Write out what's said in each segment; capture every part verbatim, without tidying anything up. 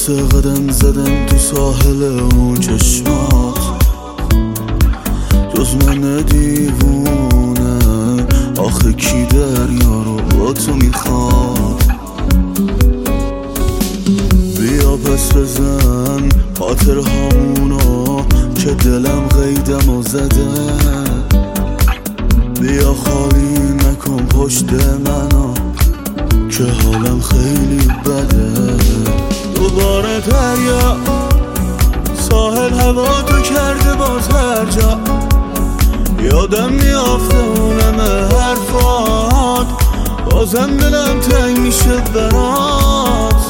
واسه قدم زدن تو ساحل اون چشمات، جز من دیوونه آخه کی دریا رو با تو میخواد؟ بیا پس بزن خاطر همونو که دلم قیدم و زده، بیا خالی نکن پشت منو که حالم خیلی بده. دوباره دریا ساحل هوا تو کرده باز هر جا، یادم میافته اونم حرفات، بازم دلم تنگ میشه برات.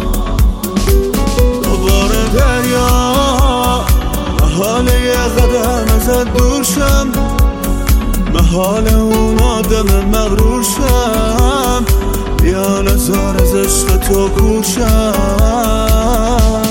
دوباره دریا محاله یه قدم ازت دور شم، محال اون آدم مغرور شم، بیا نزار از عشق تو کوشم.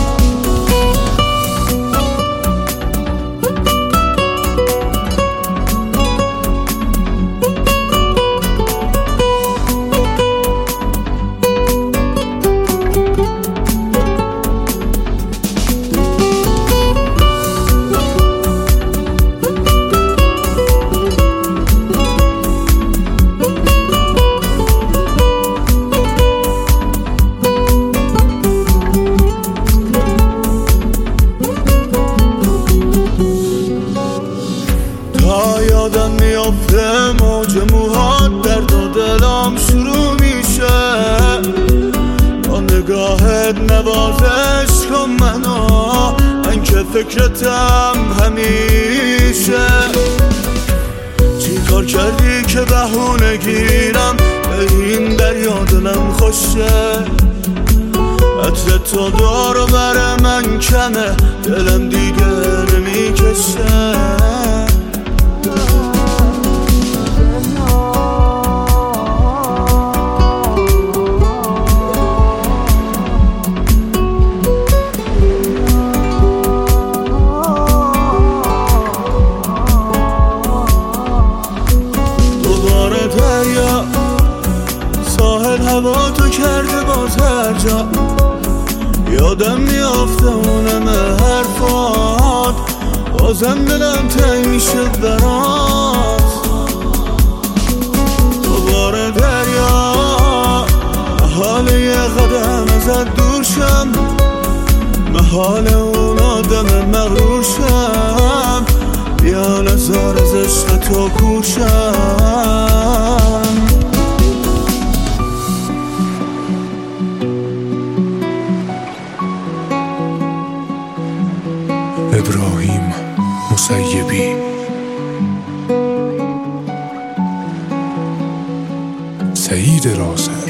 یادم میافته موج موهات درد و دلم شروع میشه، با نگاهت نوازش کن منو، من که فکرتم همیشه. چی کار کردی که بهونه گیرم به این دریا دلم خوشه؟ عطر تو دار و بر من کمه، دلم دیگه نمیکشه. ساحل هوا تو کرده باز هر جا، یادم میافته اونم حرفات، بازم دلم تنگ میشه برات. دوباره دریا محال یه قدم ازت دور شم، محال اون آدم مغرور شم، بیا نزار از عشق تو کوشم. ابراهیم مسیبی. سعید رازق.